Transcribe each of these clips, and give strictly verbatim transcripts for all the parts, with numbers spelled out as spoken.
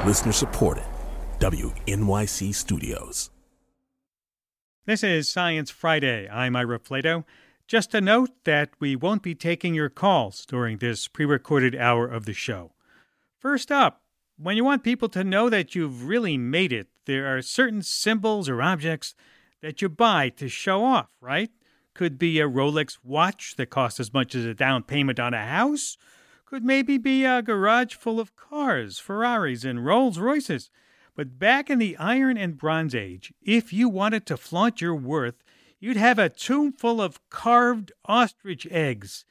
Listener supported. W N Y C Studios. This is Science Friday. I'm Ira Flato. Just a note that we won't be taking your calls during this pre-recorded hour of the show. First up, when you want people to know that you've really made it, there are certain symbols or objects that you buy to show off, right? Could be a Rolex watch that costs as much as a down payment on a house. Could maybe be a garage full of cars, Ferraris, and Rolls Royces. But back in the Iron and Bronze Age, if you wanted to flaunt your worth, you'd have a tomb full of carved ostrich eggs.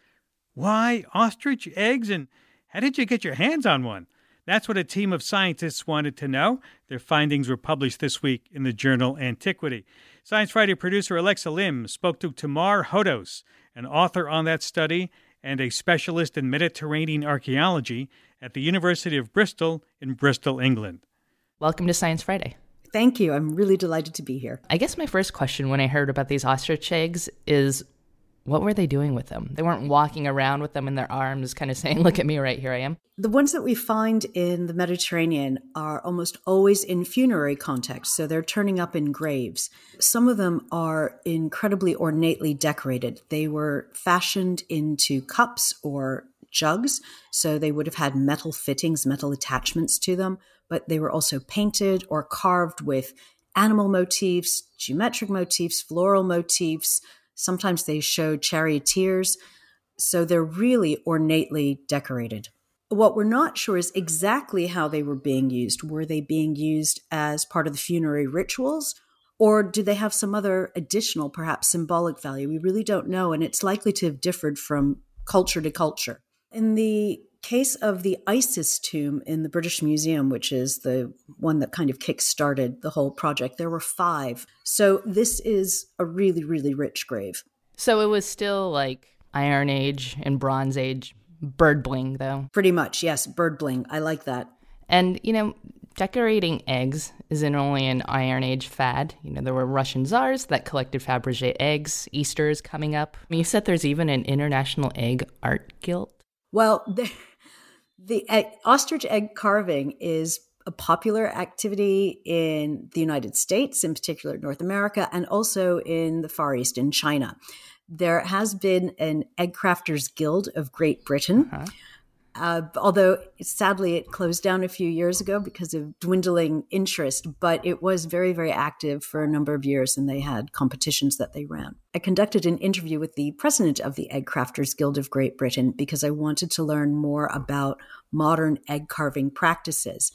Why ostrich eggs, and how did you get your hands on one? That's what a team of scientists wanted to know. Their findings were published this week in the journal Antiquity. Science Friday producer Alexa Lim spoke to Tamar Hodos, an author on that study and a specialist in Mediterranean archaeology at the University of Bristol in Bristol, England. Welcome to Science Friday. Thank you. I'm really delighted to be here. I guess my first question when I heard about these ostrich eggs is, what were they doing with them? They weren't walking around with them in their arms, kind of saying, look at me, right here I am. The ones that we find in the Mediterranean are almost always in funerary context, so they're turning up in graves. Some of them are incredibly ornately decorated. They were fashioned into cups or jugs, so they would have had metal fittings, metal attachments to them, but they were also painted or carved with animal motifs, geometric motifs, floral motifs. Sometimes they showed charioteers, so they're really ornately decorated. What we're not sure is exactly how they were being used. Were they being used as part of the funerary rituals, or did they have some other additional, perhaps symbolic value? We really don't know, and it's likely to have differed from culture to culture. In the case of the Isis tomb in the British Museum, which is the one that kind of kick-started the whole project, there were five. So this is a really, really rich grave. So it was still like Iron Age and Bronze Age bird bling, though. Pretty much, yes, bird bling. I like that. And, you know, decorating eggs isn't only an Iron Age fad. You know, there were Russian czars that collected Fabergé eggs. Easter is coming up. I mean, you said there's even an International Egg Art Guild. Well, the, the uh, ostrich egg carving is a popular activity in the United States, in particular North America, and also in the Far East, in China. There has been an Egg Crafters Guild of Great Britain, uh-huh. uh, although sadly it closed down a few years ago because of dwindling interest, but it was very, very active for a number of years, and they had competitions that they ran. I conducted an interview with the president of the Egg Crafters Guild of Great Britain because I wanted to learn more about modern egg carving practices.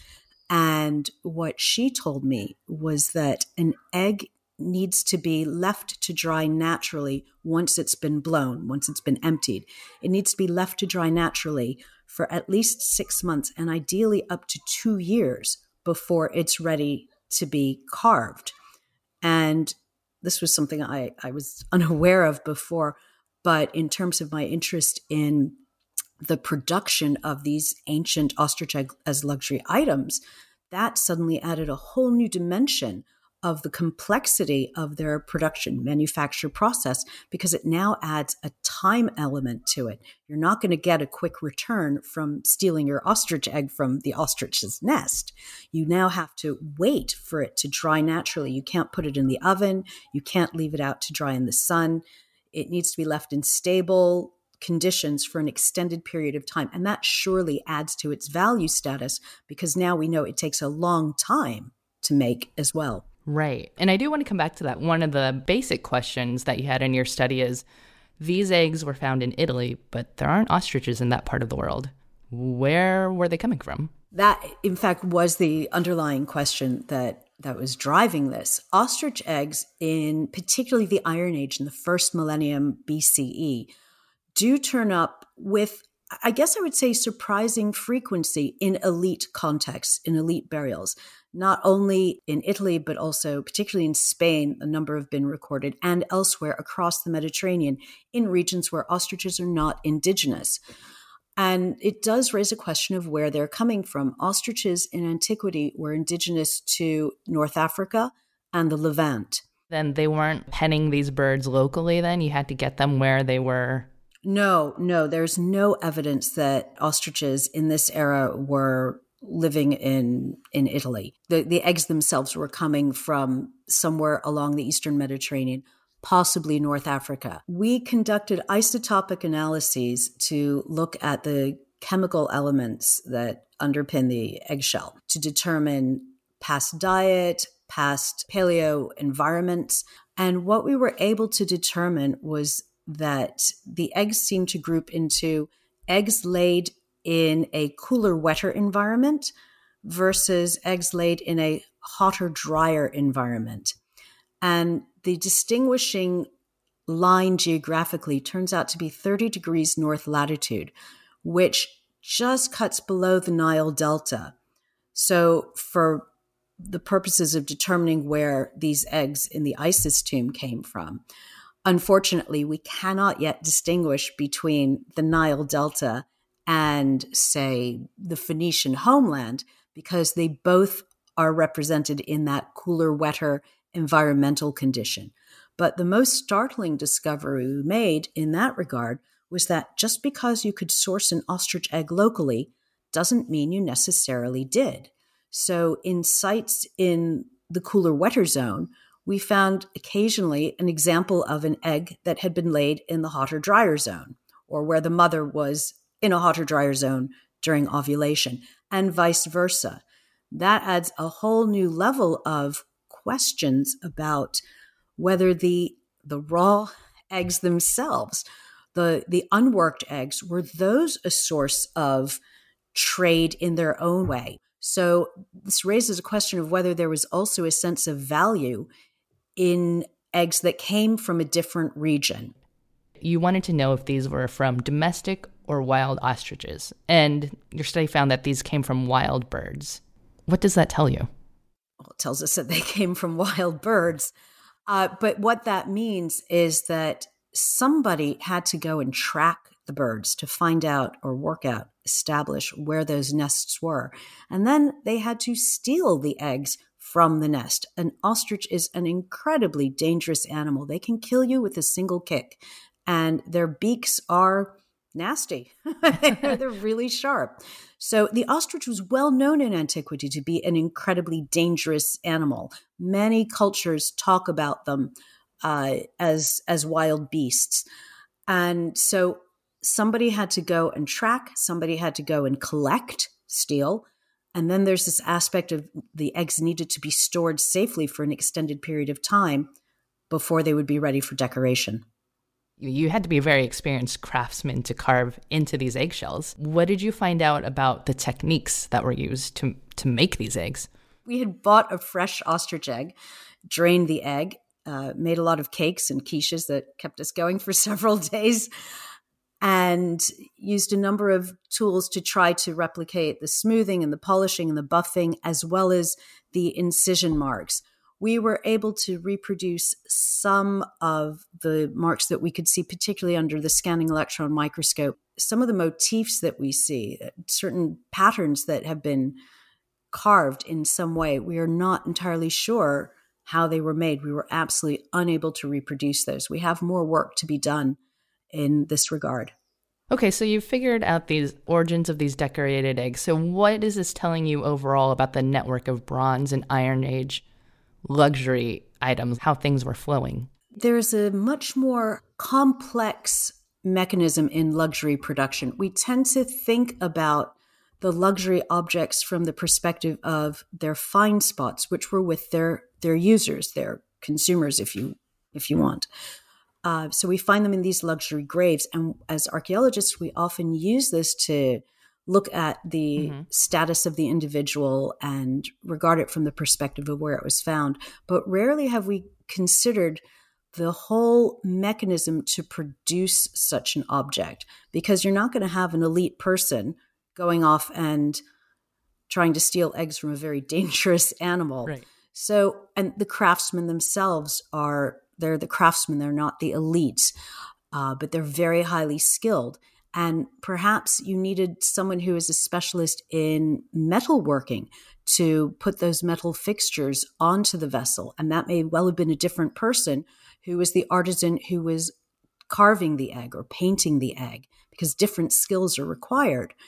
And what she told me was that an egg needs to be left to dry naturally once it's been blown, once it's been emptied. It needs to be left to dry naturally for at least six months and ideally up to two years before it's ready to be carved. And this was something I, I was unaware of before, but in terms of my interest in the production of these ancient ostrich egg as luxury items, that suddenly added a whole new dimension of the complexity of their production manufacture process, because it now adds a time element to it. You're not going to get a quick return from stealing your ostrich egg from the ostrich's nest. You now have to wait for it to dry naturally. You can't put it in the oven. You can't leave it out to dry in the sun. It needs to be left in stable conditions for an extended period of time. And that surely adds to its value status, because now we know it takes a long time to make as well. Right. And I do want to come back to that. One of the basic questions that you had in your study is, these eggs were found in Italy, but there aren't ostriches in that part of the world. Where were they coming from? That, in fact, was the underlying question that, that was driving this. Ostrich eggs, in particularly the Iron Age in the first millennium B C E, do turn up with, I guess I would say, surprising frequency in elite contexts, in elite burials. Not only in Italy, but also particularly in Spain, a number have been recorded, and elsewhere across the Mediterranean in regions where ostriches are not indigenous. And it does raise a question of where they're coming from. Ostriches in antiquity were indigenous to North Africa and the Levant. Then they weren't penning these birds locally then? You had to get them where they were? No, no, there's no evidence that ostriches in this era were living in, in Italy. The, the eggs themselves were coming from somewhere along the Eastern Mediterranean, possibly North Africa. We conducted isotopic analyses to look at the chemical elements that underpin the eggshell to determine past diet, past paleo environments. And what we were able to determine was that the eggs seem to group into eggs laid in a cooler, wetter environment versus eggs laid in a hotter, drier environment. And the distinguishing line geographically turns out to be thirty degrees north latitude, which just cuts below the Nile Delta. So for the purposes of determining where these eggs in the Isis tomb came from, unfortunately, we cannot yet distinguish between the Nile Delta and, say, the Phoenician homeland, because they both are represented in that cooler, wetter environmental condition. But the most startling discovery we made in that regard was that just because you could source an ostrich egg locally doesn't mean you necessarily did. So in sites in the cooler, wetter zone, we found occasionally an example of an egg that had been laid in the hotter, drier zone, or where the mother was in a hotter, drier zone during ovulation, and vice versa. That adds a whole new level of questions about whether the the raw eggs themselves, the, the unworked eggs, were those a source of trade in their own way. So this raises a question of whether there was also a sense of value in eggs that came from a different region. You wanted to know if these were from domestic or wild ostriches, and your study found that these came from wild birds. What does that tell you? Well, it tells us that they came from wild birds. Uh, but what that means is that somebody had to go and track the birds to find out or work out, establish where those nests were. And then they had to steal the eggs from the nest. An ostrich is an incredibly dangerous animal. They can kill you with a single kick, and their beaks are nasty. They're really sharp. So the ostrich was well known in antiquity to be an incredibly dangerous animal. Many cultures talk about them uh, as, as wild beasts. And so somebody had to go and track, somebody had to go and collect, steal. And then there's this aspect of the eggs needed to be stored safely for an extended period of time before they would be ready for decoration. You had to be a very experienced craftsman to carve into these eggshells. What did you find out about the techniques that were used to, to make these eggs? We had bought a fresh ostrich egg, drained the egg, uh, made a lot of cakes and quiches that kept us going for several days, and used a number of tools to try to replicate the smoothing and the polishing and the buffing, as well as the incision marks. We were able to reproduce some of the marks that we could see, particularly under the scanning electron microscope. Some of the motifs that we see, certain patterns that have been carved in some way, we are not entirely sure how they were made. We were absolutely unable to reproduce those. We have more work to be done in this regard. Okay, so you've figured out these origins of these decorated eggs. So what is this telling you overall about the network of Bronze and Iron Age luxury items, how things were flowing? There's a much more complex mechanism in luxury production. We tend to think about the luxury objects from the perspective of their find spots, which were with their, their users, their consumers, if you if you want. Uh, so we find them in these luxury graves. And as archaeologists, we often use this to look at the mm-hmm. status of the individual and regard it from the perspective of where it was found. But rarely have we considered the whole mechanism to produce such an object, because you're not going to have an elite person going off and trying to steal eggs from a very dangerous animal. Right. So, and the craftsmen themselves are, they're the craftsmen, they're not the elites, uh, but they're very highly skilled. And perhaps you needed someone who is a specialist in metalworking to put those metal fixtures onto the vessel. And that may well have been a different person who was the artisan who was carving the egg or painting the egg, because different skills are required.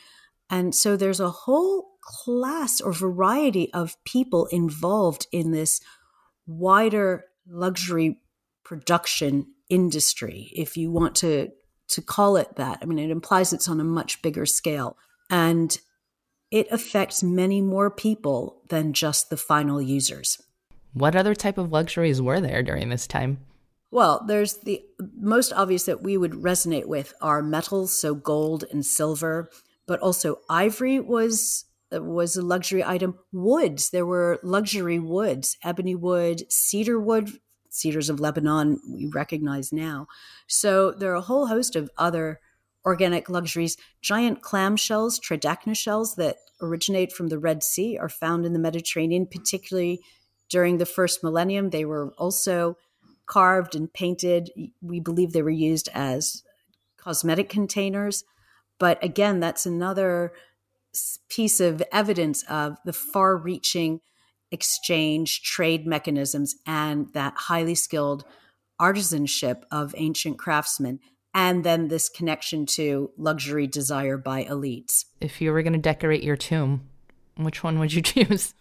And so there's a whole class or variety of people involved in this wider luxury production industry, if you want to, to call it that. I mean, it implies it's on a much bigger scale. And it affects many more people than just the final users. What other type of luxuries were there during this time? Well, there's the most obvious that we would resonate with are metals, so gold and silver, but also ivory was was a luxury item. Woods, there were luxury woods, ebony wood, cedar wood, cedars of Lebanon we recognize now. So there are a whole host of other organic luxuries. Giant clam shells, tridacna shells that originate from the Red Sea are found in the Mediterranean, particularly during the first millennium. They were also carved and painted. We believe they were used as cosmetic containers. But again, that's another piece of evidence of the far-reaching exchange, trade mechanisms, and that highly skilled artisanship of ancient craftsmen. And then this connection to luxury desire by elites. If you were going to decorate your tomb, which one would you choose?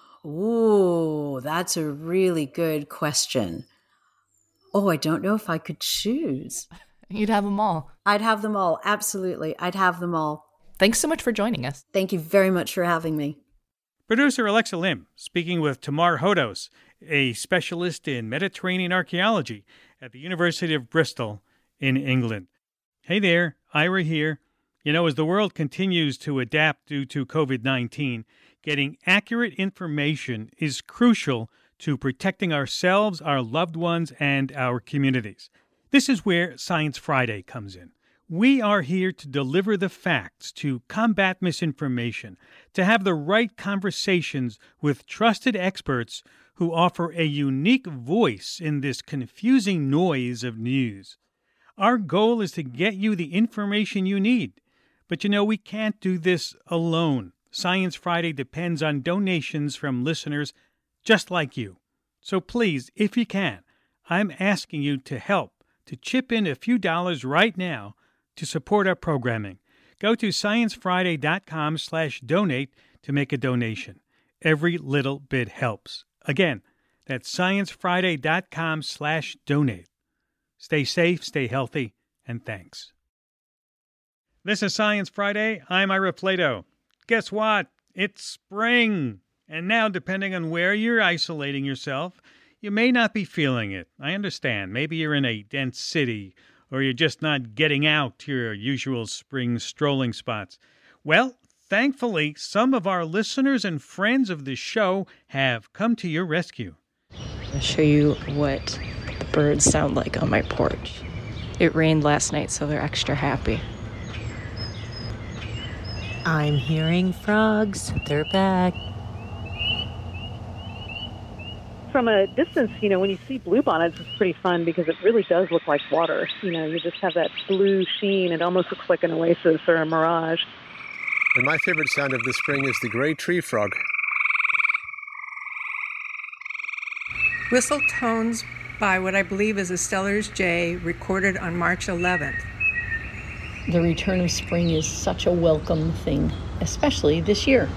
Ooh, that's a really good question. Oh, I don't know if I could choose. You'd have them all. I'd have them all. Absolutely. I'd have them all. Thanks so much for joining us. Thank you very much for having me. Producer Alexa Lim speaking with Tamar Hodos, a specialist in Mediterranean archaeology at the University of Bristol in England. Hey there, Ira here. You know, as the world continues to adapt due to covid nineteen, getting accurate information is crucial to protecting ourselves, our loved ones, and our communities. This is where Science Friday comes in. We are here to deliver the facts, to combat misinformation, to have the right conversations with trusted experts who offer a unique voice in this confusing noise of news. Our goal is to get you the information you need. But you know, we can't do this alone. Science Friday depends on donations from listeners just like you. So please, if you can, I'm asking you to help, to chip in a few dollars right now to support our programming. Go to sciencefriday.com slash donate to make a donation. Every little bit helps. Again, that's sciencefriday.com slash donate. Stay safe, stay healthy, and thanks. This is Science Friday. I'm Ira Flato. Guess what? It's spring. And now, depending on where you're isolating yourself, you may not be feeling it. I understand. Maybe you're in a dense city, or you're just not getting out to your usual spring strolling spots. Well, thankfully, some of our listeners and friends of the show have come to your rescue. I'll show you what the birds sound like on my porch. It rained last night, so they're extra happy. I'm hearing frogs. They're back. From a distance, you know, when you see bluebonnets, it's pretty fun because it really does look like water. You know, you just have that blue sheen. It almost looks like an oasis or a mirage. And my favorite sound of the spring is the gray tree frog. Whistle tones by what I believe is a Steller's jay, recorded on March eleventh. The return of spring is such a welcome thing, especially this year.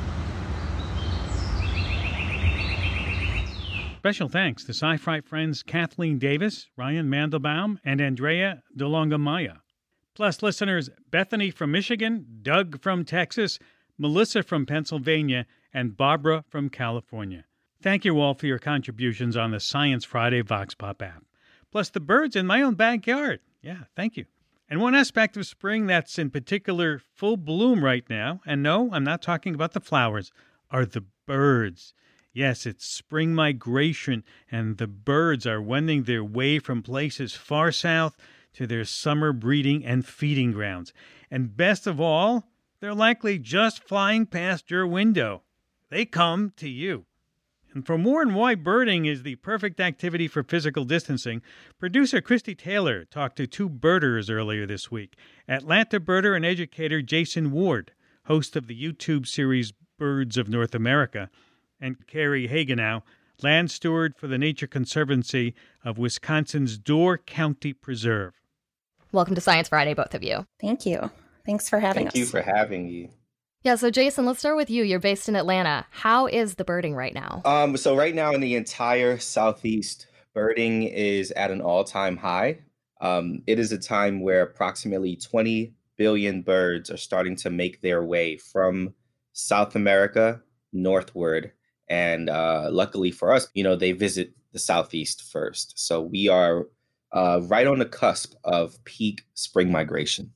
Special thanks to Sci-Fi friends Kathleen Davis, Ryan Mandelbaum, and Andrea DeLongamaya. Plus listeners Bethany from Michigan, Doug from Texas, Melissa from Pennsylvania, and Barbara from California. Thank you all for your contributions on the Science Friday Vox Pop app. Plus the birds in my own backyard. Yeah, thank you. And one aspect of spring that's in particular full bloom right now, and no, I'm not talking about the flowers, are the birds. Yes, it's spring migration, and the birds are wending their way from places far south to their summer breeding and feeding grounds. And best of all, they're likely just flying past your window. They come to you. And for more on why birding is the perfect activity for physical distancing, producer Christy Taylor talked to two birders earlier this week. Atlanta birder and educator Jason Ward, host of the YouTube series Birds of North America, and Carrie Hagenow, land steward for the Nature Conservancy of Wisconsin's Door County Preserve. Welcome to Science Friday, both of you. Thank you. Thanks for having Thank us. Thank you for having you. Yeah, so Jason, let's start with you. You're based in Atlanta. How is the birding right now? Um, so right now in the entire Southeast, birding is at an all-time high. Um, it is a time where approximately twenty billion birds are starting to make their way from South America northward. And uh, luckily for us, you know, they visit the Southeast first. So we are uh, right on the cusp of peak spring migration.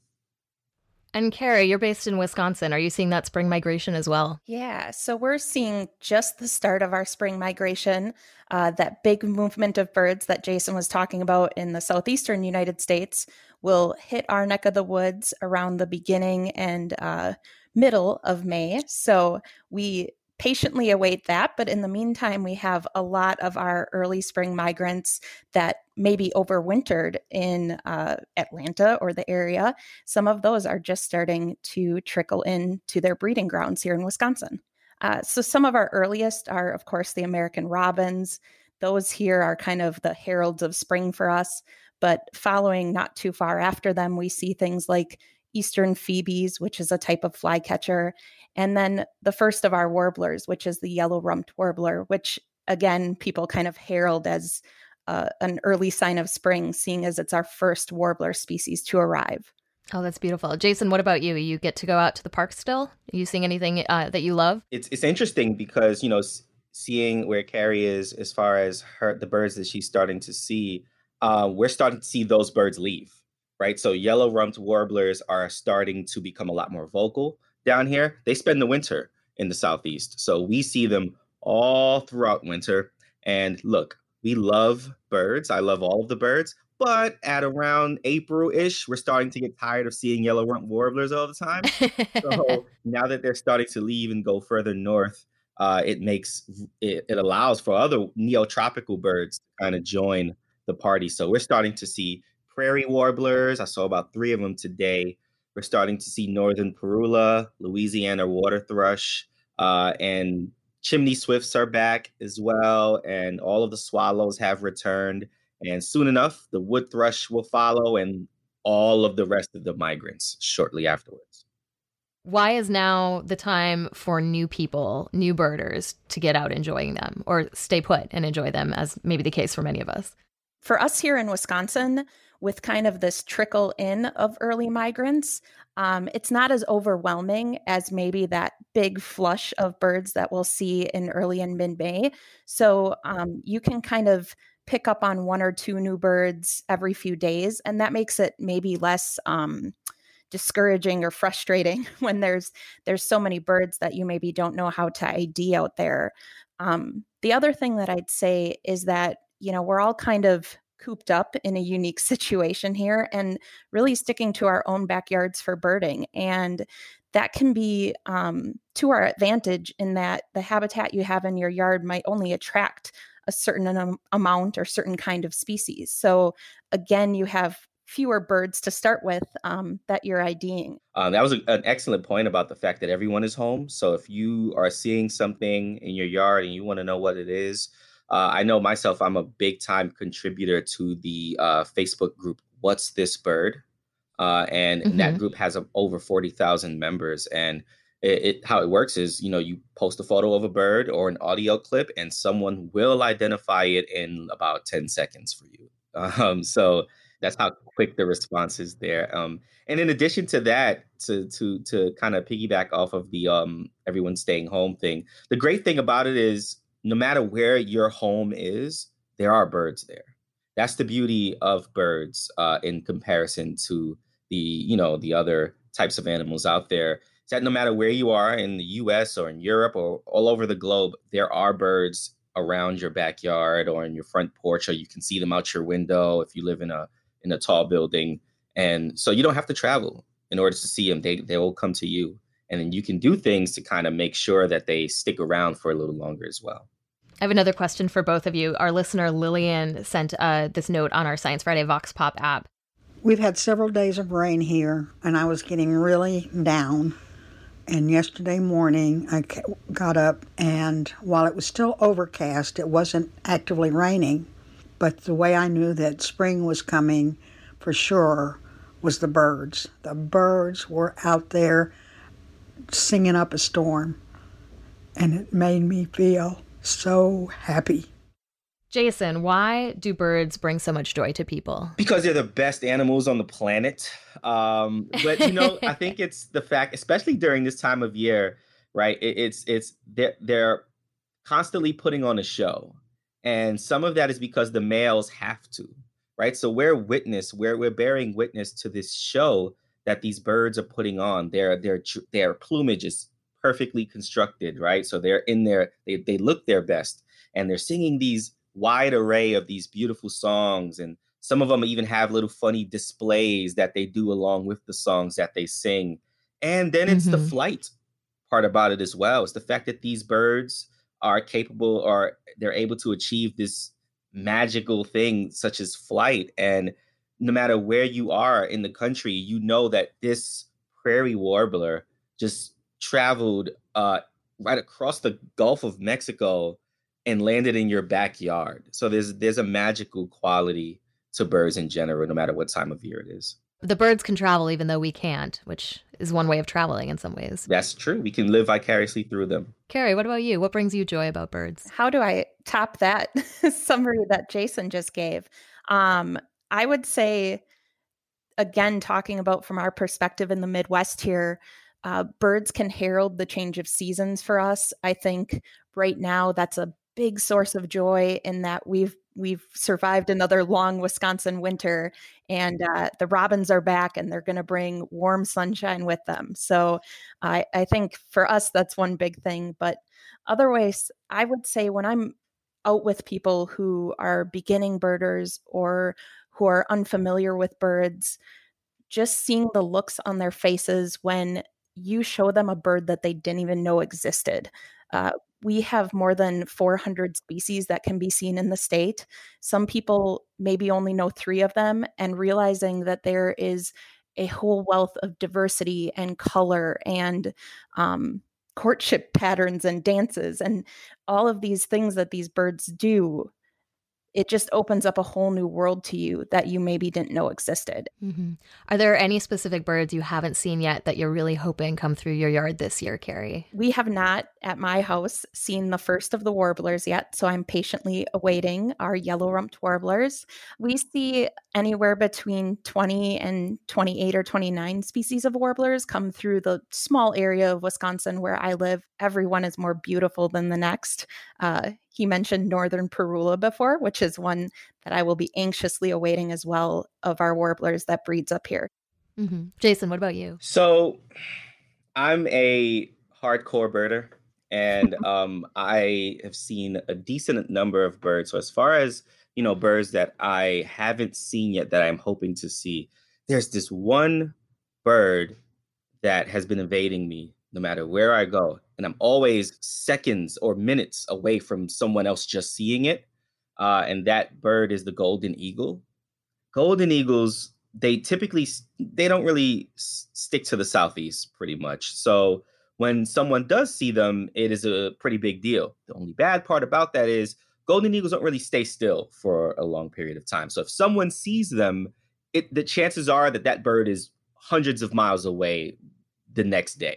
And Carrie, you're based in Wisconsin. Are you seeing that spring migration as well? Yeah, so we're seeing just the start of our spring migration, uh, that big movement of birds that Jason was talking about in the southeastern United States will hit our neck of the woods around the beginning and uh, middle of May. So we patiently await that. But in the meantime, we have a lot of our early spring migrants that maybe overwintered in uh, Atlanta or the area. Some of those are just starting to trickle in to their breeding grounds here in Wisconsin. Uh, so some of our earliest are, of course, the American robins. Those here are kind of the heralds of spring for us. But following not too far after them, we see things like eastern phoebes, which is a type of flycatcher, and then the first of our warblers, which is the yellow-rumped warbler, which, again, people kind of herald as uh, an early sign of spring, seeing as it's our first warbler species to arrive. Oh, that's beautiful. Jason, what about you? You get to go out to the park still? Are you seeing anything uh, that you love? It's it's interesting because, you know, seeing where Carrie is as far as her the birds that she's starting to see, uh, we're starting to see those birds leave. Right. So yellow-rumped warblers are starting to become a lot more vocal down here. They spend the winter in the Southeast. So we see them all throughout winter. And look, we love birds. I love all of the birds. But at around April-ish, we're starting to get tired of seeing yellow-rumped warblers all the time. So now that they're starting to leave and go further north, uh, it makes it, it allows for other neotropical birds to kind of join the party. So we're starting to see prairie warblers. I saw about three of them today. We're starting to see northern parula, Louisiana water thrush, uh, and chimney swifts are back as well. And all of the swallows have returned. And soon enough, the wood thrush will follow and all of the rest of the migrants shortly afterwards. Why is now the time for new people, new birders, to get out enjoying them or stay put and enjoy them, as maybe the case for many of us? For us here in Wisconsin, with kind of this trickle in of early migrants, um, it's not as overwhelming as maybe that big flush of birds that we'll see in early and mid-May. So um, you can kind of pick up on one or two new birds every few days, and that makes it maybe less um, discouraging or frustrating when there's there's so many birds that you maybe don't know how to I D out there. Um, the other thing that I'd say is that, you know, we're all kind of cooped up in a unique situation here and really sticking to our own backyards for birding. And that can be um, to our advantage in that the habitat you have in your yard might only attract a certain um, amount or certain kind of species. So again, you have fewer birds to start with um, that you're IDing. Um, that was a, an excellent point about the fact that everyone is home. So if you are seeing something in your yard and you want to know what it is, Uh, I know myself, I'm a big time contributor to the uh, Facebook group, What's This Bird? Uh, and mm-hmm. that group has uh, over forty thousand members. And it, it how it works is, you know, you post a photo of a bird or an audio clip and someone will identify it in about ten seconds for you. Um, so that's how quick the response is there. Um, and in addition to that, to to to kind of piggyback off of the um, everyone staying home thing, the great thing about it is, no matter where your home is, there are birds there. That's the beauty of birds uh, in comparison to the, you know, the other types of animals out there. Is that no matter where you are in the U S or in Europe or all over the globe, there are birds around your backyard or in your front porch, or you can see them out your window if you live in a in a tall building. And so you don't have to travel in order to see them. They they will come to you. And then you can do things to kind of make sure that they stick around for a little longer as well. I have another question for both of you. Our listener, Lillian, sent uh, this note on our Science Friday Vox Pop app. We've had several days of rain here, and I was getting really down. And yesterday morning, I got up, and while it was still overcast, it wasn't actively raining. But the way I knew that spring was coming for sure was the birds. The birds were out there singing up a storm. And it made me feel so happy. Jason, why do birds bring so much joy to people? Because they're the best animals on the planet. Um, but, you know, I think it's the fact, especially during this time of year, right? It, it's, it's, they're, they're constantly putting on a show. And some of that is because the males have to, right? So we're witness, we're, we're bearing witness to this show that these birds are putting on. Their, their, their plumage is perfectly constructed, right? So they're in there, they, they look their best, and they're singing these wide array of these beautiful songs. And some of them even have little funny displays that they do along with the songs that they sing. And then it's mm-hmm. the flight part about it as well. It's the fact that these birds are capable, or they're able to achieve this magical thing such as flight. And no matter where you are in the country, you know that this prairie warbler just traveled uh, right across the Gulf of Mexico and landed in your backyard. So there's there's a magical quality to birds in general, no matter what time of year it is. The birds can travel even though we can't, which is one way of traveling in some ways. That's true. We can live vicariously through them. Carrie, what about you? What brings you joy about birds? How do I top that summary that Jason just gave? Um, I would say, again, talking about from our perspective in the Midwest here, uh, birds can herald the change of seasons for us. I think right now that's a big source of joy in that we've we've survived another long Wisconsin winter, and uh, the robins are back, and they're going to bring warm sunshine with them. So I, I think for us, that's one big thing. But otherwise, I would say when I'm out with people who are beginning birders or who are unfamiliar with birds, just seeing the looks on their faces when you show them a bird that they didn't even know existed. Uh, we have more than four hundred species that can be seen in the state. Some people maybe only know three of them, and realizing that there is a whole wealth of diversity and color and um, courtship patterns and dances and all of these things that these birds do, it just opens up a whole new world to you that you maybe didn't know existed. Mm-hmm. Are there any specific birds you haven't seen yet that you're really hoping come through your yard this year, Carrie? We have not, at my house, seen the first of the warblers yet, so I'm patiently awaiting our yellow-rumped warblers. We see anywhere between twenty and twenty-eight or twenty-nine species of warblers come through the small area of Wisconsin where I live. Everyone is more beautiful than the next. Uh, he mentioned northern parula before, which is one that I will be anxiously awaiting as well, of our warblers that breeds up here. Mm-hmm. Jason, what about you? So I'm a hardcore birder, and um, I have seen a decent number of birds. So as far as, you know, birds that I haven't seen yet that I'm hoping to see, there's this one bird that has been evading me no matter where I go. And I'm always seconds or minutes away from someone else just seeing it. Uh, and that bird is the golden eagle. Golden eagles, they typically, they don't really s- stick to the southeast pretty much. So when someone does see them, it is a pretty big deal. The only bad part about that is golden eagles don't really stay still for a long period of time. So if someone sees them, it, the chances are that that bird is hundreds of miles away the next day.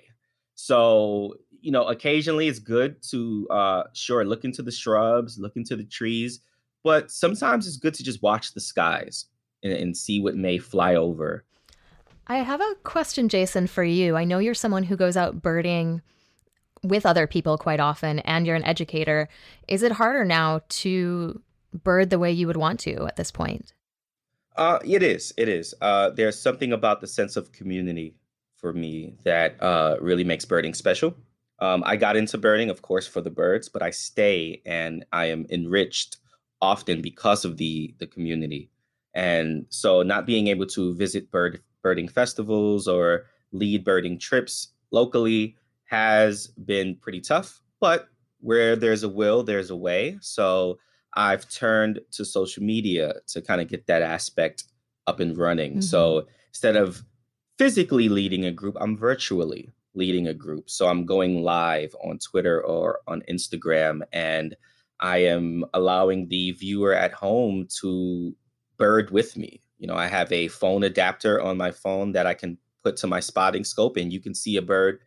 So, you know, occasionally it's good to, uh, sure, look into the shrubs, look into the trees, but sometimes it's good to just watch the skies and, and see what may fly over. I have a question, Jason, for you. I know you're someone who goes out birding with other people quite often, and you're an educator. Is it harder now to bird the way you would want to at this point? Uh, it is. It is. Uh, there's something about the sense of community for me that uh, really makes birding special. Um, I got into birding, of course, for the birds, but I stay and I am enriched often because of the the community. And so not being able to visit bird birding festivals or lead birding trips locally has been pretty tough, but where there's a will, there's a way. So I've turned to social media to kind of get that aspect up and running. Mm-hmm. So instead of physically leading a group, I'm virtually leading a group. So I'm going live on Twitter or on Instagram, and I am allowing the viewer at home to bird with me. You know, I have a phone adapter on my phone that I can put to my spotting scope, and you can see a bird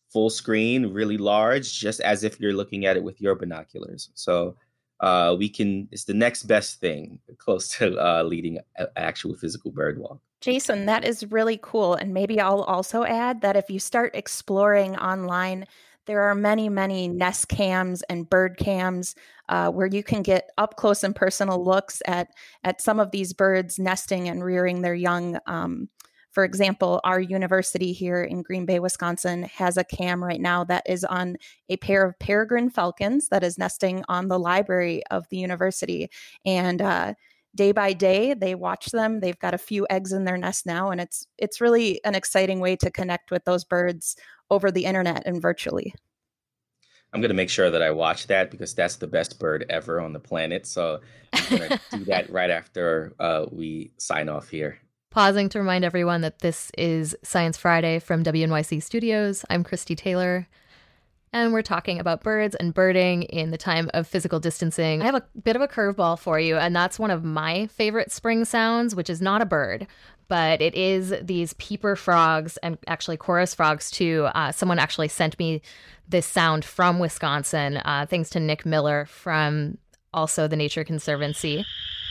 full screen, really large, just as if you're looking at it with your binoculars. So uh, we can, it's the next best thing close to uh, leading an actual physical bird walk. Jason, that is really cool. And maybe I'll also add that if you start exploring online, there are many, many nest cams and bird cams uh, where you can get up close and personal looks at, at some of these birds nesting and rearing their young. Um, For example, our university here in Green Bay, Wisconsin, has a cam right now that is on a pair of peregrine falcons that is nesting on the library of the university. And uh, day by day, they watch them. They've got a few eggs in their nest now, and it's it's really an exciting way to connect with those birds over the internet and virtually. I'm going to make sure that I watch that because that's the best bird ever on the planet. So I'm going to do that right after uh, we sign off here. Pausing to remind everyone that this is Science Friday from W N Y C Studios. I'm Christy Taylor, and we're talking about birds and birding in the time of physical distancing. I have a bit of a curveball for you, and that's one of my favorite spring sounds, which is not a bird, but it is these peeper frogs and actually chorus frogs too. Uh, someone actually sent me this sound from Wisconsin, uh, thanks to Nick Miller from also the Nature Conservancy.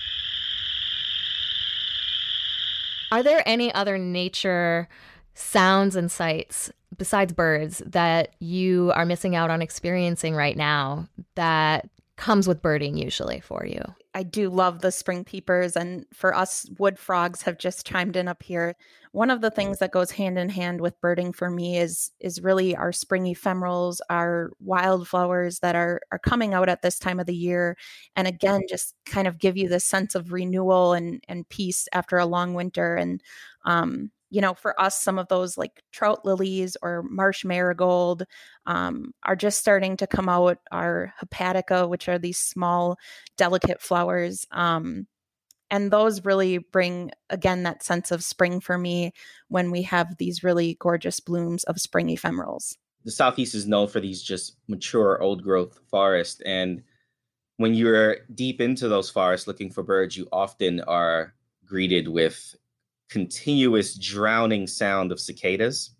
Are there any other nature sounds and sights besides birds that you are missing out on experiencing right now that comes with birding usually for you? I do love the spring peepers, and for us, wood frogs have just chimed in up here. One of the things that goes hand in hand with birding for me is is really our spring ephemerals, our wildflowers that are are coming out at this time of the year, and again, just kind of give you this sense of renewal and and peace after a long winter. And um, you know, for us, some of those like trout lilies or marsh marigold um, are just starting to come out. Our hepatica, which are these small, delicate flowers. Um, and those really bring, again, that sense of spring for me when we have these really gorgeous blooms of spring ephemerals. The Southeast is known for these just mature old growth forests. And when you're deep into those forests looking for birds, you often are greeted with continuous drowning sound of cicadas.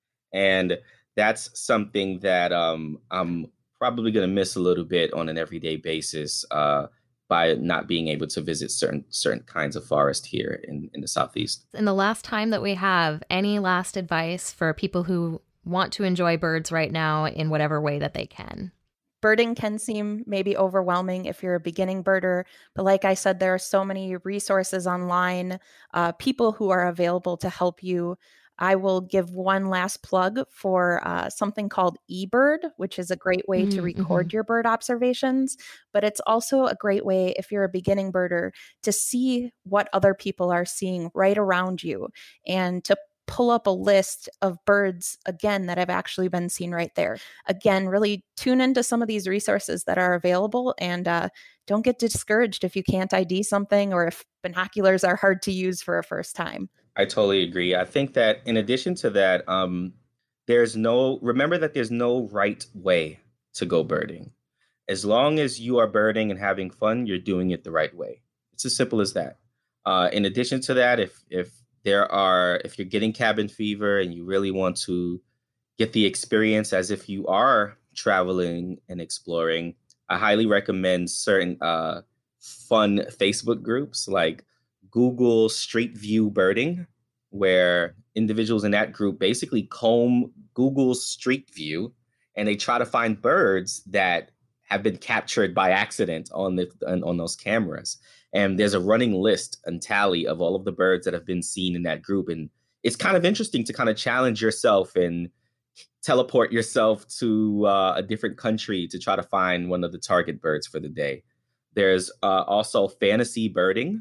And that's something that um, I'm probably going to miss a little bit on an everyday basis uh, by not being able to visit certain certain kinds of forest here in, in the Southeast. In the last time that we have, any last advice for people who want to enjoy birds right now in whatever way that they can? Birding can seem maybe overwhelming if you're a beginning birder, but like I said, there are so many resources online, uh, people who are available to help you. I will give one last plug for uh, something called eBird, which is a great way mm-hmm. to record your bird observations, but it's also a great way if you're a beginning birder to see what other people are seeing right around you and to pull up a list of birds, again, that have actually been seen right there. Again, really tune into some of these resources that are available and uh, don't get discouraged if you can't I D something or if binoculars are hard to use for a first time. I totally agree. I think that in addition to that, um, there's no, remember that there's no right way to go birding. As long as you are birding and having fun, you're doing it the right way. It's as simple as that. Uh, in addition to that, if if There are, if you're getting cabin fever and you really want to get the experience as if you are traveling and exploring, I highly recommend certain uh, fun Facebook groups like Google Street View Birding, where individuals in that group basically comb Google's Street View and they try to find birds that have been captured by accident on the on, on those cameras. And there's a running list and tally of all of the birds that have been seen in that group. And it's kind of interesting to kind of challenge yourself and teleport yourself to uh, a different country to try to find one of the target birds for the day. There's uh, also fantasy birding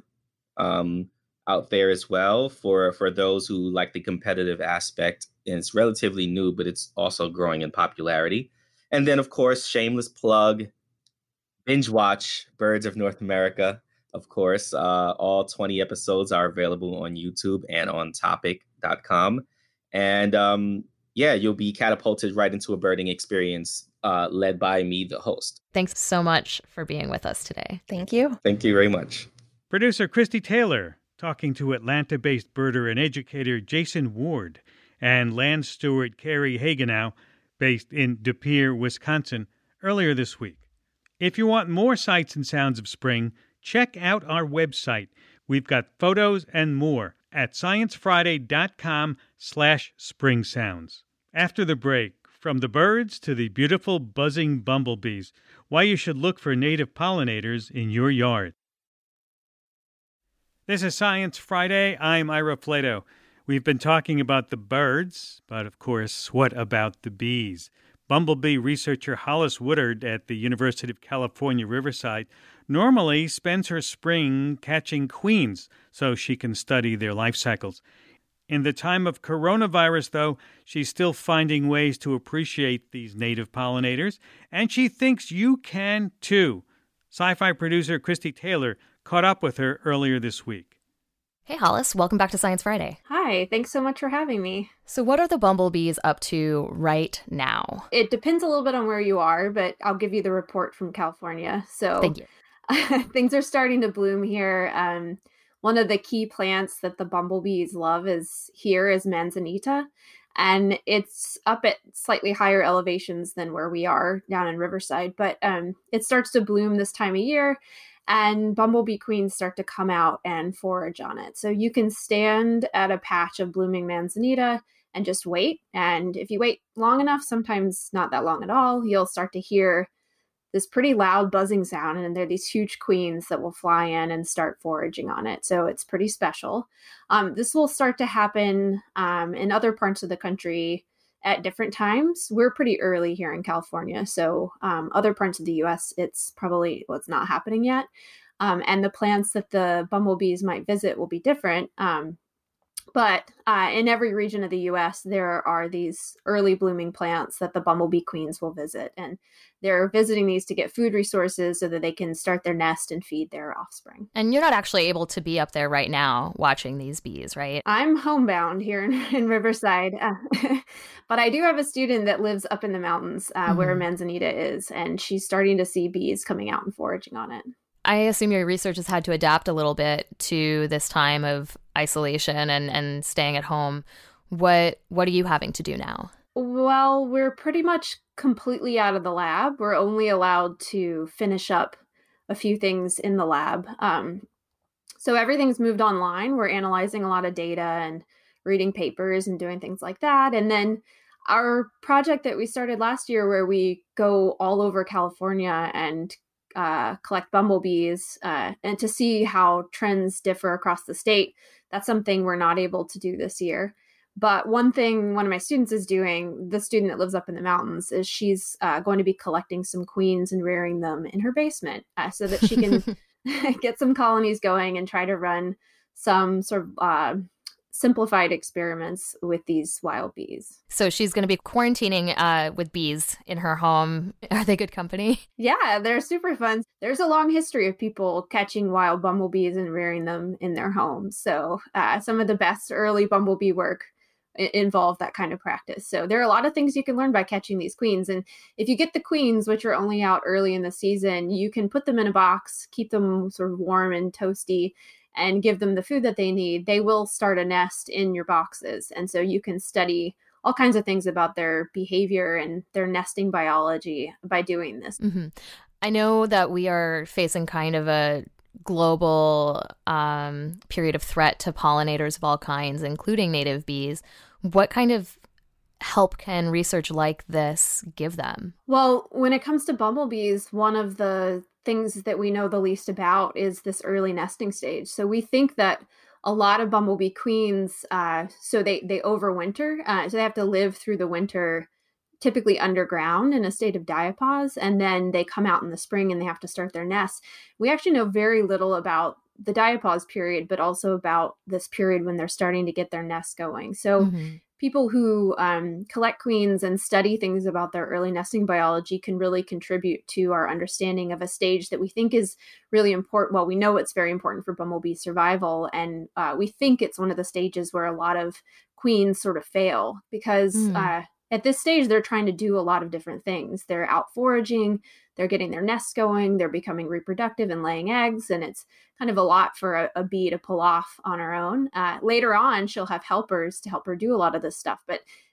um, out there as well for, for those who like the competitive aspect. And it's relatively new, but it's also growing in popularity. And then, of course, shameless plug, binge watch Birds of North America. Of course, uh, all twenty episodes are available on YouTube and on topic dot com. And um, yeah, you'll be catapulted right into a birding experience uh, led by me, the host. Thanks so much for being with us today. Thank you. Thank you very much. Producer Christy Taylor talking to Atlanta-based birder and educator Jason Ward and land steward Carrie Hagenow, based in De Pere, Wisconsin, earlier this week. If you want more sights and sounds of spring, check out our website. We've got photos and more at sciencefriday.com slash spring sounds. After the break, from the birds to the beautiful buzzing bumblebees, why you should look for native pollinators in your yard. This is Science Friday. I'm Ira Flato. We've been talking about the birds, but of course, what about the bees? Bumblebee researcher Hollis Woodard at the University of California, Riverside normally spends her spring catching queens so she can study their life cycles. In the time of coronavirus, though, she's still finding ways to appreciate these native pollinators, and she thinks you can too. Sci-Fi producer Christy Taylor caught up with her earlier this week. Hey, Hollis, welcome back to Science Friday. Hi, thanks so much for having me. So what are the bumblebees up to right now? It depends a little bit on where you are, but I'll give you the report from California. So Thank you. Things are starting to bloom here. Um, one of the key plants that the bumblebees love is here is manzanita, and it's up at slightly higher elevations than where we are down in Riverside, but um, it starts to bloom this time of year, and bumblebee queens start to come out and forage on it. So you can stand at a patch of blooming manzanita and just wait. And if you wait long enough, sometimes not that long at all, you'll start to hear this pretty loud buzzing sound. And there are these huge queens that will fly in and start foraging on it. So it's pretty special. Um, this will start to happen um, in other parts of the country at different times. We're pretty early here in California. So um, other parts of the U S, it's probably, well, it's not happening yet. Um, and the plants that the bumblebees might visit will be different. Um, but uh, in every region of the U S, there are these early blooming plants that the bumblebee queens will visit. And they're visiting these to get food resources so that they can start their nest and feed their offspring. And you're not actually able to be up there right now watching these bees, right? I'm homebound here in, in Riverside, uh, but I do have a student that lives up in the mountains uh, mm-hmm. where manzanita is, and she's starting to see bees coming out and foraging on it. I assume your research has had to adapt a little bit to this time of isolation and, and staying at home. What what are you having to do now? Well, we're pretty much completely out of the lab. We're only allowed to finish up a few things in the lab. Um, so everything's moved online. We're analyzing a lot of data and reading papers and doing things like that. And then our project that we started last year, where we go all over California and uh, collect bumblebees uh, and to see how trends differ across the state, that's something we're not able to do this year. But one thing one of my students is doing, the student that lives up in the mountains, is she's uh, going to be collecting some queens and rearing them in her basement uh, so that she can get some colonies going and try to run some sort of uh, simplified experiments with these wild bees. So she's going to be quarantining uh, with bees in her home. Are they good company? Yeah, they're super fun. There's a long history of people catching wild bumblebees and rearing them in their homes. So uh, some of the best early bumblebee work involve that kind of practice. So there are a lot of things you can learn by catching these queens. And if you get the queens, which are only out early in the season, you can put them in a box, keep them sort of warm and toasty, and give them the food that they need. They will start a nest in your boxes. And so you can study all kinds of things about their behavior and their nesting biology by doing this. Mm-hmm. I know that we are facing kind of a global um, period of threat to pollinators of all kinds, including native bees. What kind of help can research like this give them? Well, when it comes to bumblebees, one of the things that we know the least about is this early nesting stage. So we think that a lot of bumblebee queens, uh, so they, they overwinter, uh, so they have to live through the winter typically underground in a state of diapause, and then they come out in the spring and they have to start their nests. We actually know very little about the diapause period, but also about this period when they're starting to get their nests going. So mm-hmm. people who um, collect queens and study things about their early nesting biology can really contribute to our understanding of a stage that we think is really important. Well, we know it's very important for bumblebee survival, and uh, we think it's one of the stages where a lot of queens sort of fail because mm. uh, at this stage, they're trying to do a lot of different things. They're out foraging, they're getting their nests going, they're becoming reproductive and laying eggs, and it's kind of a lot for a, a bee to pull off on her own. Uh, later on, she'll have helpers to help her do a lot of this stuff, but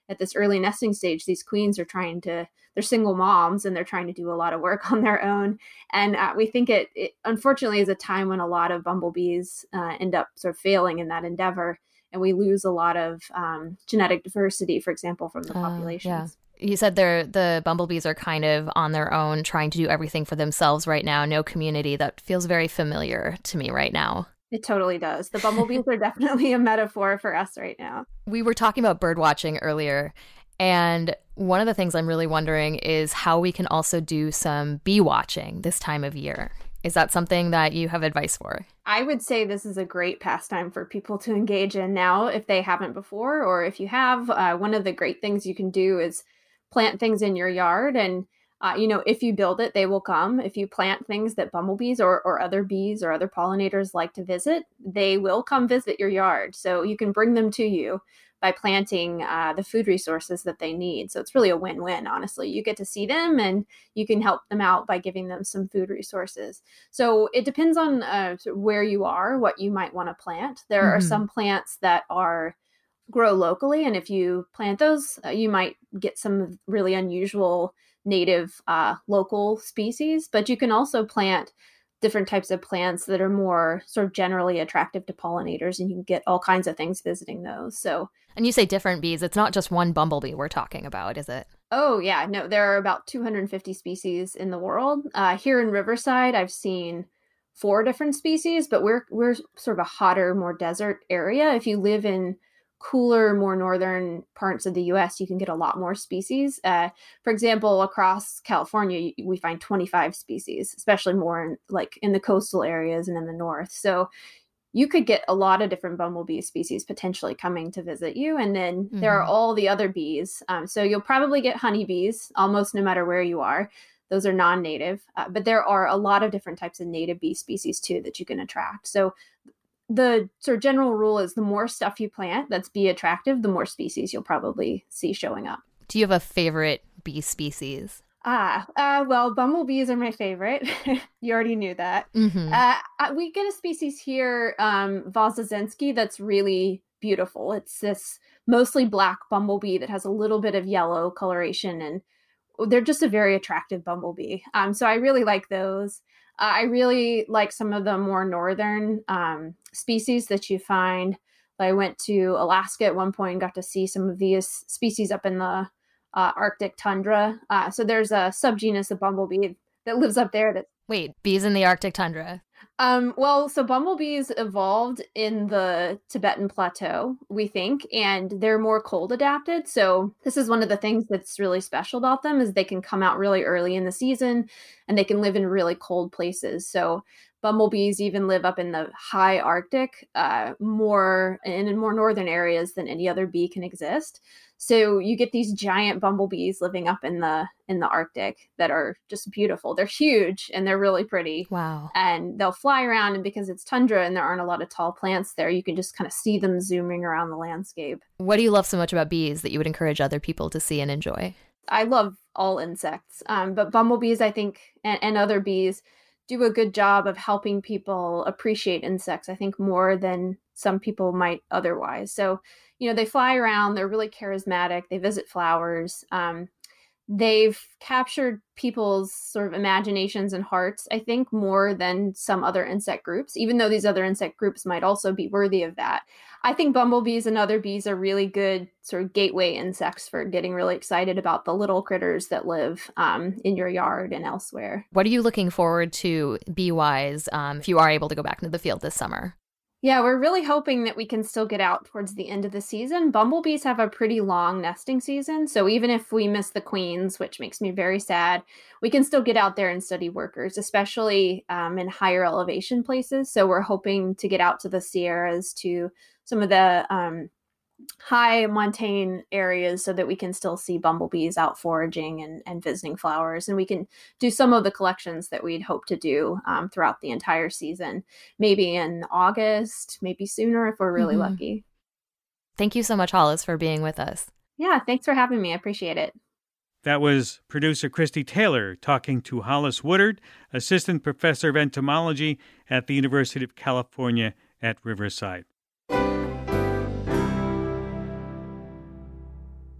at this early nesting stage, these queens are trying to, they're single moms and they're trying to do a lot of work on their own. And uh, we think it, it unfortunately is a time when a lot of bumblebees uh, end up sort of failing in that endeavor. And we lose a lot of um, genetic diversity, for example, from the uh, populations. Yeah. You said they're, the bumblebees are kind of on their own, trying to do everything for themselves right now. No community. That feels very familiar to me right now. It totally does. The bumblebees are definitely a metaphor for us right now. We were talking about bird watching earlier, and one of the things I'm really wondering is how we can also do some bee watching this time of year. Is that something that you have advice for? I would say this is a great pastime for people to engage in now if they haven't before, or if you have. Uh, one of the great things you can do is plant things in your yard, and Uh, you know, if you build it, they will come. If you plant things that bumblebees or, or other bees or other pollinators like to visit, they will come visit your yard. So you can bring them to you by planting uh, the food resources that they need. So it's really a win-win, honestly. You get to see them and you can help them out by giving them some food resources. So it depends on uh, where you are, what you might want to plant. There mm-hmm. are some plants that are grow locally. And if you plant those, uh, you might get some really unusual native uh, local species, but you can also plant different types of plants that are more sort of generally attractive to pollinators, and you can get all kinds of things visiting those. So, and you say different bees, it's not just one bumblebee we're talking about, is it? Oh yeah, no, there are about two hundred fifty species in the world. Uh, here in Riverside, I've seen four different species, but we're we're sort of a hotter, more desert area. If you live in cooler, more northern parts of the U S, you can get a lot more species. Uh, for example, across California, we find twenty-five species, especially more in, like in the coastal areas and in the north. So you could get a lot of different bumblebee species potentially coming to visit you. And then mm-hmm. there are all the other bees. Um, so you'll probably get honeybees almost no matter where you are. Those are non-native, uh, but there are a lot of different types of native bee species too that you can attract. So the sort of general rule is the more stuff you plant that's bee attractive, the more species you'll probably see showing up. Do you have a favorite bee species? Ah, uh, well, bumblebees are my favorite. You already knew that. Mm-hmm. Uh, we get a species here, um, Vozozensky, that's really beautiful. It's this mostly black bumblebee that has a little bit of yellow coloration, and they're just a very attractive bumblebee. Um, so I really like those. Uh, I really like some of the more northern um, species that you find. I went to Alaska at one point and got to see some of these species up in the uh, Arctic tundra. Uh, so there's a subgenus of bumblebee that lives up there. That Wait, bees in the Arctic tundra? Um, well, so bumblebees evolved in the Tibetan Plateau, we think, and they're more cold adapted. So this is one of the things that's really special about them is they can come out really early in the season and they can live in really cold places. So bumblebees even live up in the high Arctic, uh, more and in more northern areas than any other bee can exist. So you get these giant bumblebees living up in the in the Arctic that are just beautiful. They're huge and they're really pretty. Wow. And they'll fly around, and because it's tundra and there aren't a lot of tall plants there, you can just kind of see them zooming around the landscape. What do you love so much about bees that you would encourage other people to see and enjoy? I love all insects, um, but bumblebees, I think, and, and other bees do a good job of helping people appreciate insects, I think, more than some people might otherwise. So, you know, they fly around, they're really charismatic, they visit flowers. Um, they've captured people's sort of imaginations and hearts, I think, more than some other insect groups, even though these other insect groups might also be worthy of that. I think bumblebees and other bees are really good sort of gateway insects for getting really excited about the little critters that live um, in your yard and elsewhere. What are you looking forward to bee-wise um, if you are able to go back into the field this summer? Yeah, we're really hoping that we can still get out towards the end of the season. Bumblebees have a pretty long nesting season, so even if we miss the queens, which makes me very sad, we can still get out there and study workers, especially um, in higher elevation places. So we're hoping to get out to the Sierras, to some of the um, high montane areas so that we can still see bumblebees out foraging and, and visiting flowers. And we can do some of the collections that we'd hope to do um, throughout the entire season, maybe in August, maybe sooner if we're really mm-hmm. lucky. Thank you so much, Hollis, for being with us. Yeah, thanks for having me. I appreciate it. That was producer Christy Taylor talking to Hollis Woodard, assistant professor of entomology at the University of California at Riverside.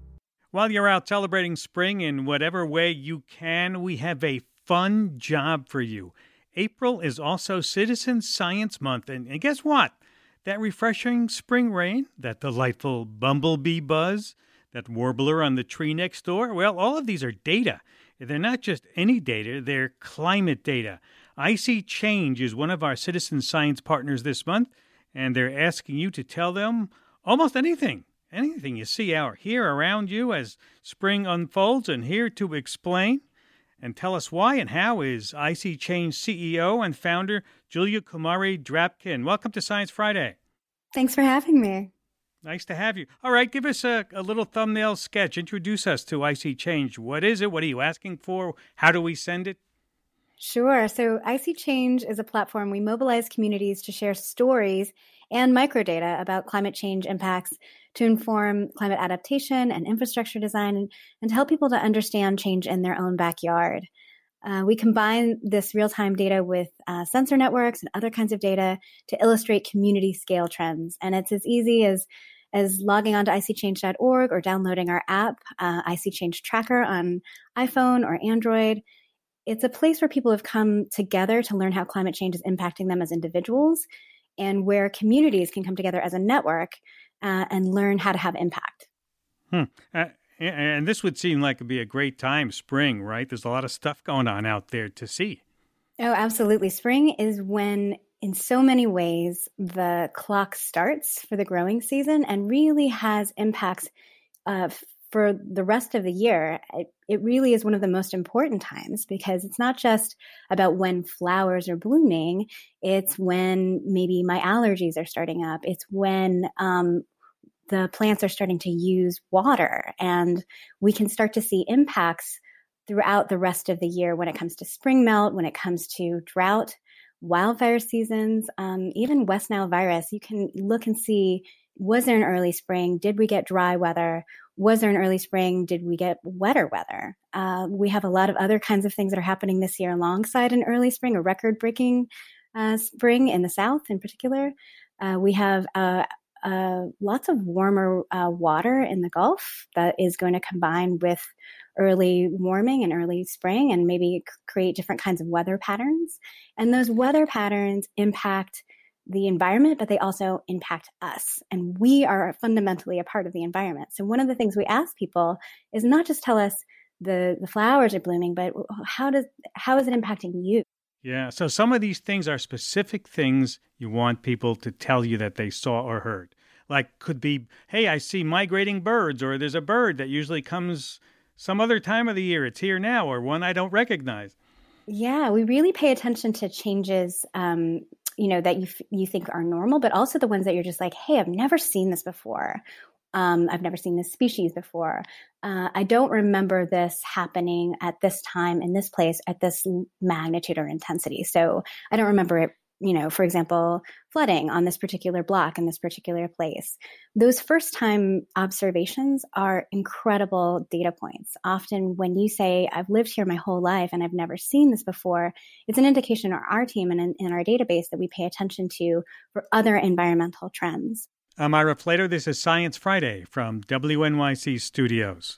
While you're out celebrating spring in whatever way you can, we have a fun job for you. April is also Citizen Science Month, and, and guess what? That refreshing spring rain, that delightful bumblebee buzz, that warbler on the tree next door, well, all of these are data. They're not just any data, they're climate data. Icy Change is one of our citizen science partners this month, and they're asking you to tell them almost anything, anything you see out here around you as spring unfolds. And here to explain and tell us why and how is Icy Change C E O and founder Julia Kumari Drapkin. Welcome to Science Friday. Thanks for having me. Nice to have you. All right, give us a, a little thumbnail sketch. Introduce us to Icy Change. What is it? What are you asking for? How do we send it? Sure. So Icy Change is a platform. We mobilize communities to share stories and microdata about climate change impacts to inform climate adaptation and infrastructure design, and, and to help people to understand change in their own backyard. Uh, we combine this real-time data with uh, sensor networks and other kinds of data to illustrate community-scale trends. And it's as easy as as logging on to icy change dot org or downloading our app, uh, Icy Change Tracker on iPhone or Android. It's a place where people have come together to learn how climate change is impacting them as individuals, and where communities can come together as a network uh, and learn how to have impact. Hmm. Uh, and this would seem like it'd be a great time, spring, right? There's a lot of stuff going on out there to see. Oh, absolutely. Spring is when, in so many ways, the clock starts for the growing season and really has impacts uh, for the rest of the year. It, it really is one of the most important times because it's not just about when flowers are blooming. It's when maybe my allergies are starting up. It's when um, the plants are starting to use water, and we can start to see impacts throughout the rest of the year when it comes to spring melt, when it comes to drought, wildfire seasons, um, even West Nile virus. You can look and see, was there an early spring? Did we get dry weather? Was there an early spring? Did we get wetter weather? Uh, we have a lot of other kinds of things that are happening this year alongside an early spring, a record-breaking uh, spring in the South in particular. Uh, we have uh, uh, lots of warmer uh, water in the Gulf that is going to combine with early warming and early spring and maybe create different kinds of weather patterns. And those weather patterns impact the environment, but they also impact us. And we are fundamentally a part of the environment. So one of the things we ask people is not just tell us the, the flowers are blooming, but how does how is it impacting you? Yeah, so some of these things are specific things you want people to tell you that they saw or heard. Like could be, hey, I see migrating birds, or there's a bird that usually comes some other time of the year. It's here now, or one I don't recognize. Yeah, we really pay attention to changes, um, you know, that you f- you think are normal, but also the ones that you're just like, hey, I've never seen this before. Um, I've never seen this species before. Uh, I don't remember this happening at this time in this place at this magnitude or intensity. So I don't remember it, you know, for example, flooding on this particular block in this particular place. Those first time observations are incredible data points. Often when you say, I've lived here my whole life and I've never seen this before, it's an indication on our team and in, in our database that we pay attention to for other environmental trends. I'm Ira Flato. This is Science Friday from W N Y C Studios.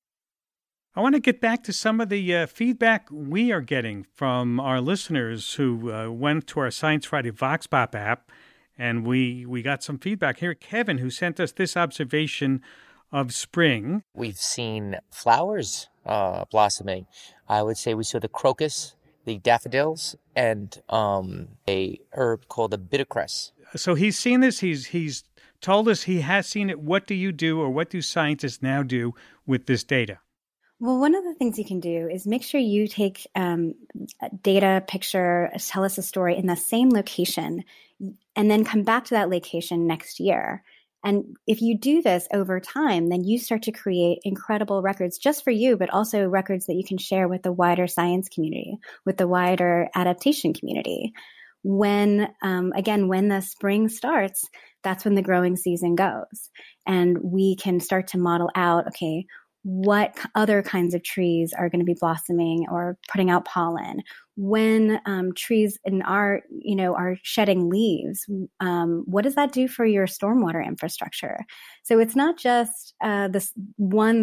I want to get back to some of the uh, feedback we are getting from our listeners who uh, went to our Science Friday Vox Pop app, and we, we got some feedback. Here, Kevin, who sent us this observation of spring. We've seen flowers uh, blossoming. I would say we saw the crocus, the daffodils, and um, a herb called the bittercress. So he's seen this. He's he's told us he has seen it. What do you do, or what do scientists now do with this data? Well, one of the things you can do is make sure you take um, data, picture, tell us a story in the same location, and then come back to that location next year. And if you do this over time, then you start to create incredible records just for you, but also records that you can share with the wider science community, with the wider adaptation community. When, um, again, when the spring starts, that's when the growing season goes. And we can start to model out, okay, what other kinds of trees are going to be blossoming or putting out pollen, when um, trees in our, you know, are shedding leaves, um, what does that do for your stormwater infrastructure? So it's not just uh, this one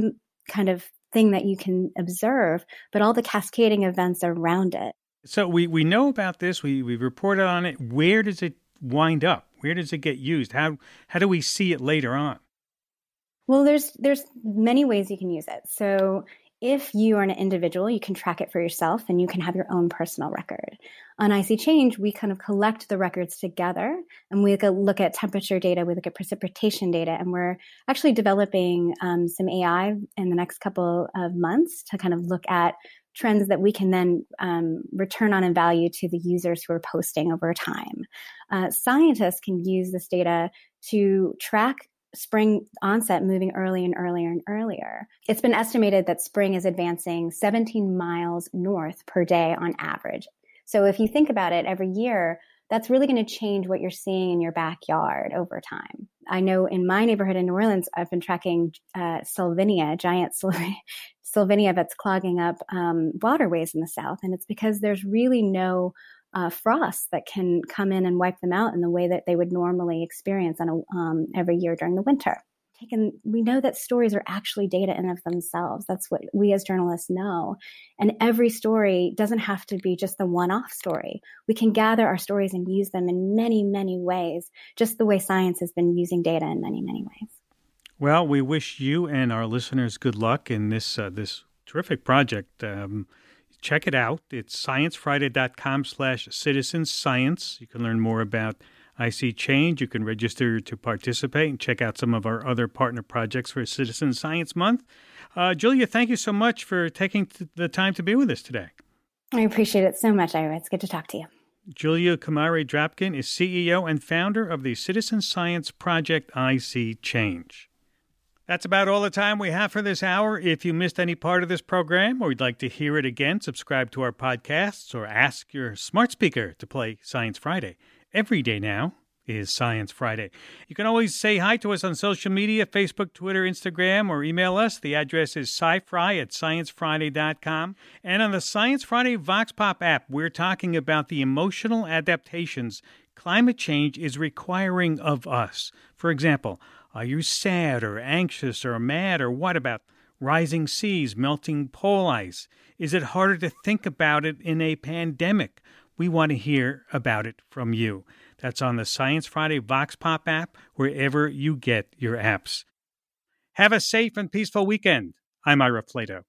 kind of thing that you can observe, but all the cascading events around it. So we, we know about this. We, we've reported on it. Where does it wind up? Where does it get used? How how do we see it later on? Well, there's there's many ways you can use it. So if you are an individual, you can track it for yourself and you can have your own personal record. On I C Change, we kind of collect the records together and we look at temperature data, we look at precipitation data, and we're actually developing um, some A I in the next couple of months to kind of look at trends that we can then um, return on in value to the users who are posting over time. Uh, scientists can use this data to track spring onset moving earlier and earlier and earlier. It's been estimated that spring is advancing seventeen miles north per day on average. So if you think about it, every year, that's really going to change what you're seeing in your backyard over time. I know in my neighborhood in New Orleans, I've been tracking uh, Sylvinia, giant Sylv- Sylvinia that's clogging up um, waterways in the south. And it's because there's really no uh, frost that can come in and wipe them out in the way that they would normally experience on a, um, every year during the winter. Taken, we know that stories are actually data in of themselves. That's what we as journalists know. And every story doesn't have to be just the one-off story. We can gather our stories and use them in many, many ways, just the way science has been using data in many, many ways. Well, we wish you and our listeners good luck in this uh, this terrific project. Um, check it out. It's sciencefriday.com slash citizen science. You can learn more about I C Change. You can register to participate and check out some of our other partner projects for Citizen Science Month. Uh, Julia, thank you so much for taking t- the time to be with us today. I appreciate it so much, Ira. It's good to talk to you. Julia Komari-Drapkin is C E O and founder of the Citizen Science Project I C Change. That's about all the time we have for this hour. If you missed any part of this program or you'd like to hear it again, subscribe to our podcasts or ask your smart speaker to play Science Friday. Every day now is Science Friday. You can always say hi to us on social media, Facebook, Twitter, Instagram, or email us. The address is scifry at science friday dot com. And on the Science Friday Vox Pop app, we're talking about the emotional adaptations climate change is requiring of us. For example, are you sad or anxious or mad, or what about rising seas, melting pole ice? Is it harder to think about it in a pandemic? We want to hear about it from you. That's on the Science Friday Vox Pop app, wherever you get your apps. Have a safe and peaceful weekend. I'm Ira Flato.